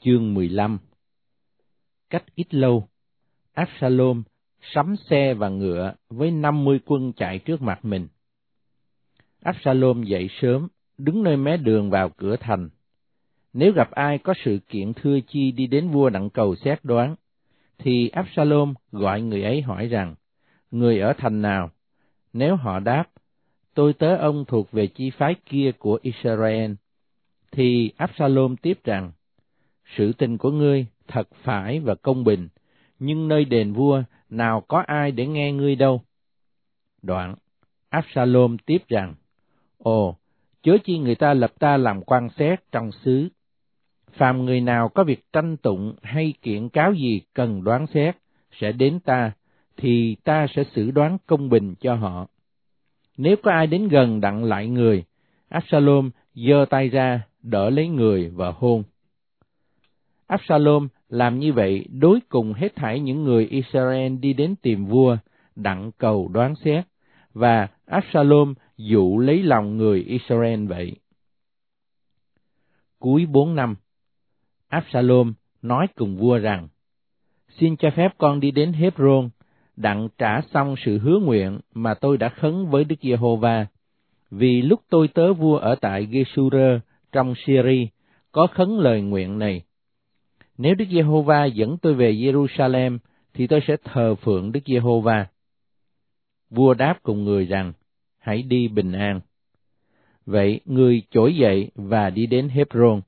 Chương 15. Cách ít lâu, Absalom sắm xe và ngựa với 50 quân chạy trước mặt mình. Absalom dậy sớm, đứng nơi mé đường vào cửa thành. Nếu gặp ai có sự kiện thưa chi đi đến vua đặng cầu xét đoán, thì Absalom gọi người ấy hỏi rằng, người ở thành nào? Nếu họ đáp, tôi tớ ông thuộc về chi phái kia của Israel, thì Absalom tiếp rằng, sự tình của ngươi thật phải và công bình, nhưng nơi đền vua nào có ai để nghe ngươi đâu. Đoạn, Absalom tiếp rằng, ồ, chớ chi người ta lập ta làm quan xét trong xứ. Phàm người nào có việc tranh tụng hay kiện cáo gì cần đoán xét, sẽ đến ta, thì ta sẽ xử đoán công bình cho họ. Nếu có ai đến gần đặng lại người, Absalom giơ tay ra, đỡ lấy người và hôn. Absalom làm như vậy đối cùng hết thảy những người Israel đi đến tìm vua, đặng cầu đoán xét, và Absalom dụ lấy lòng người Israel vậy. Cuối 4 năm, Absalom nói cùng vua rằng, xin cho phép con đi đến Hebron, đặng trả xong sự hứa nguyện mà tôi đã khấn với Đức Giê-hô-va, vì lúc tôi tớ vua ở tại Geshurơ trong Syri có khấn lời nguyện này. Nếu Đức Giê-hô-va dẫn tôi về Giê-ru-sa-lem, thì tôi sẽ thờ phượng Đức Giê-hô-va. Vua đáp cùng người rằng, hãy đi bình an. Vậy người trỗi dậy và đi đến Hebron.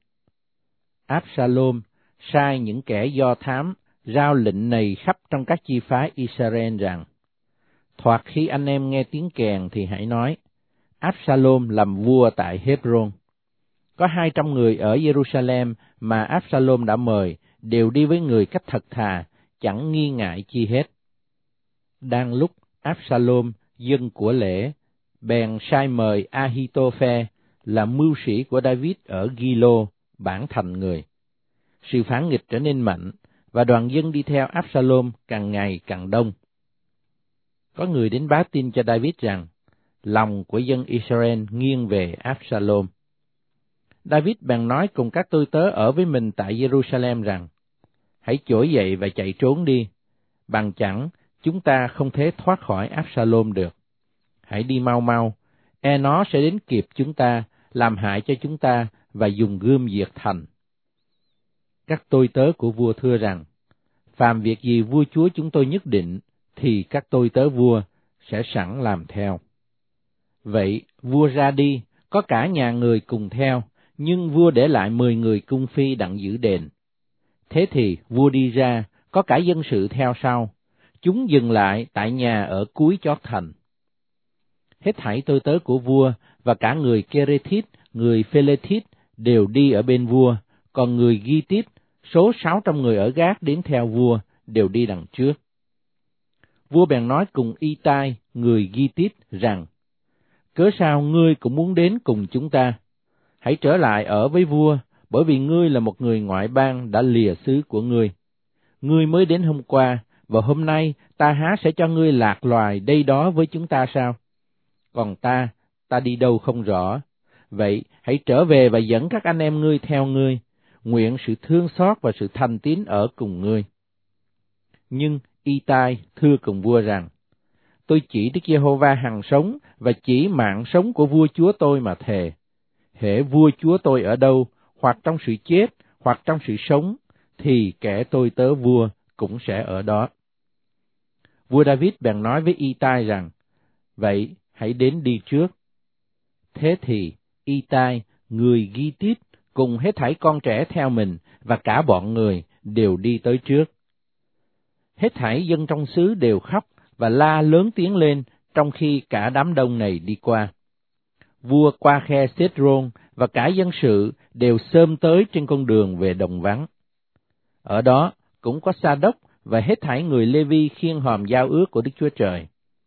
Absalom sai những kẻ do thám rao lệnh này khắp trong các chi phái Israel rằng, thoạt khi anh em nghe tiếng kèn thì hãy nói, Absalom làm vua tại Hebron. Có 200 người ở Giê-ru-sa-lem mà Absalom đã mời, đều đi với người cách thật thà, chẳng nghi ngại chi hết. Đang lúc Absalom dâng của lễ, bèn sai mời Ahitophe là mưu sĩ của David ở Gilo, bản thành người. Sự phản nghịch trở nên mạnh, và đoàn dân đi theo Absalom càng ngày càng đông. Có người đến báo tin cho David rằng, lòng của dân Israel nghiêng về Absalom. David bèn nói cùng các tôi tớ ở với mình tại Giê-ru-sa-lem rằng, hãy trỗi dậy và chạy trốn đi, bằng chẳng chúng ta không thể thoát khỏi Absalom được. Hãy đi mau mau, nó sẽ đến kịp chúng ta, làm hại cho chúng ta và dùng gươm diệt thành. Các tôi tớ của vua thưa rằng, phàm việc gì vua chúa chúng tôi nhất định, thì các tôi tớ vua sẽ sẵn làm theo. Vậy vua ra đi, có cả nhà người cùng theo, nhưng vua để lại 10 người cung phi đặng giữ đền. Thế thì vua đi ra, có cả dân sự theo sau, chúng dừng lại tại nhà ở cuối chót thành. Hết thảy tôi tớ của vua và cả người Kerethit, người Phelethit đều đi ở bên vua, còn người Gittit, số 600 người ở Gát đến theo vua, đều đi đằng trước. Vua bèn nói cùng Y-tai, người Gittit, rằng, cớ sao ngươi cũng muốn đến cùng chúng ta? Hãy trở lại ở với vua, bởi vì ngươi là một người ngoại bang đã lìa xứ của ngươi. Ngươi mới đến hôm qua, và hôm nay ta há sẽ cho ngươi lạc loài đây đó với chúng ta sao? Còn ta đi đâu không rõ. Vậy hãy trở về và dẫn các anh em ngươi theo ngươi, nguyện sự thương xót và sự thành tín ở cùng ngươi. Nhưng Y-tai thưa cùng vua rằng, tôi chỉ Đức Giê-hô-va hằng sống và chỉ mạng sống của vua chúa tôi mà thề. Hễ vua chúa tôi ở đâu, hoặc trong sự chết, hoặc trong sự sống, thì kẻ tôi tớ vua cũng sẽ ở đó. Vua David bèn nói với Y-tai rằng, vậy hãy đến đi trước. Thế thì Y-tai, người Gittit, cùng hết thảy con trẻ theo mình, và cả bọn người đều đi tới trước. Hết thảy dân trong xứ đều khóc và la lớn tiếng lên, trong khi cả đám đông này đi qua. Vua qua khe Sết-rôn và cả dân sự đều xôm tới trên con đường về đồng vắng. Ở đó cũng có Sa-đốc và hết thảy người Lê-vi khiêng hòm giao ước của Đức Chúa Trời.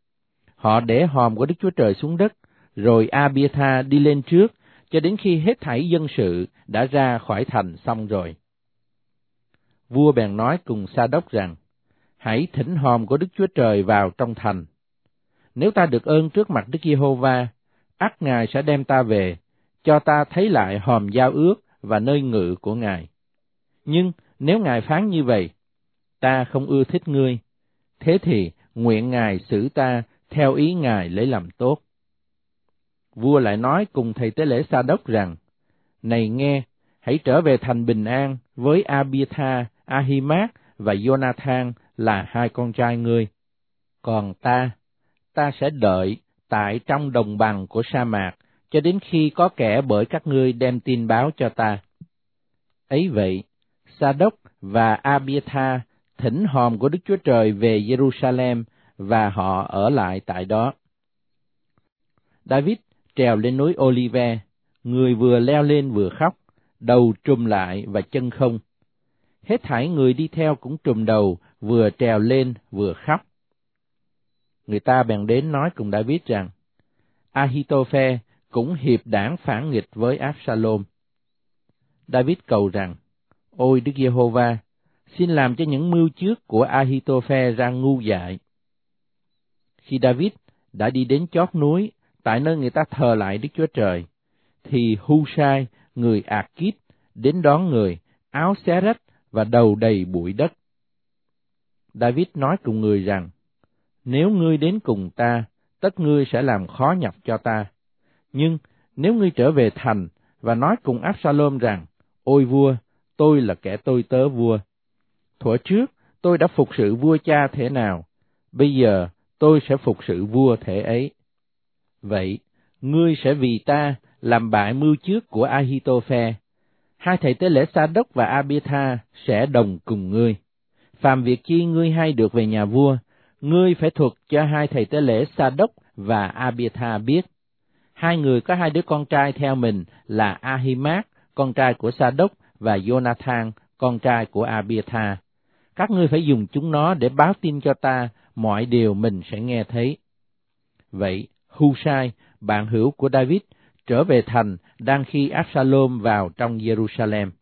Họ để hòm của Đức Chúa Trời xuống đất, rồi A-bia-tha đi lên trước, cho đến khi hết thảy dân sự đã ra khỏi thành xong rồi. Vua bèn nói cùng Sa-đốc rằng, hãy thỉnh hòm của Đức Chúa Trời vào trong thành. Nếu ta được ơn trước mặt Đức Giê-hô-va, ắt Ngài sẽ đem ta về, cho ta thấy lại hòm giao ước và nơi ngự của Ngài. Nhưng nếu Ngài phán như vậy, ta không ưa thích ngươi, thế thì nguyện Ngài xử ta theo ý Ngài lấy làm tốt. Vua lại nói cùng thầy tế lễ Sa-đốc rằng, này nghe, hãy trở về thành bình an với Abiathar, Ahimaaz và Jonathan là hai con trai ngươi. Còn ta sẽ đợi tại trong đồng bằng của sa mạc cho đến khi có kẻ bởi các ngươi đem tin báo cho ta. Ấy vậy, Sa-đốc và Abiathar thỉnh hòm của Đức Chúa Trời về Jerusalem và họ ở lại tại đó. David trèo lên núi Olive, người vừa leo lên vừa khóc, đầu trùm lại và chân không. Hết thảy người đi theo cũng trùm đầu, vừa trèo lên vừa khóc. Người ta bèn đến nói cùng David rằng, Ahithophel cũng hiệp đảng phản nghịch với Absalom. David cầu rằng, ôi Đức Giê-hô-va, xin làm cho những mưu trước của Ahithophel ra ngu dại. Khi David đã đi đến chót núi, tại nơi người ta thờ lại Đức Chúa Trời, thì Husai, người Ạc-kít, đến đón người, áo xé rách và đầu đầy bụi đất. David nói cùng người rằng, nếu ngươi đến cùng ta, tất ngươi sẽ làm khó nhọc cho ta. Nhưng nếu ngươi trở về thành và nói cùng Absalom rằng, ôi vua, tôi là kẻ tôi tớ vua. Thuở trước tôi đã phục sự vua cha thể nào, bây giờ tôi sẽ phục sự vua thể ấy. Vậy, ngươi sẽ vì ta làm bại mưu trước của Ahithophel. Hai thầy tế lễ Sa-đốc và Abiathar sẽ đồng cùng ngươi. Phàm việc chi ngươi hay được về nhà vua, ngươi phải thuật cho hai thầy tế lễ Sa-đốc và Abiathar biết. Hai người có hai đứa con trai theo mình là Ahimaaz, con trai của Sa-đốc, và Jonathan, con trai của Abiathar. Các ngươi phải dùng chúng nó để báo tin cho ta mọi điều mình sẽ nghe thấy. Vậy, Husai, bạn hữu của David, trở về thành đang khi Absalom vào trong Jerusalem.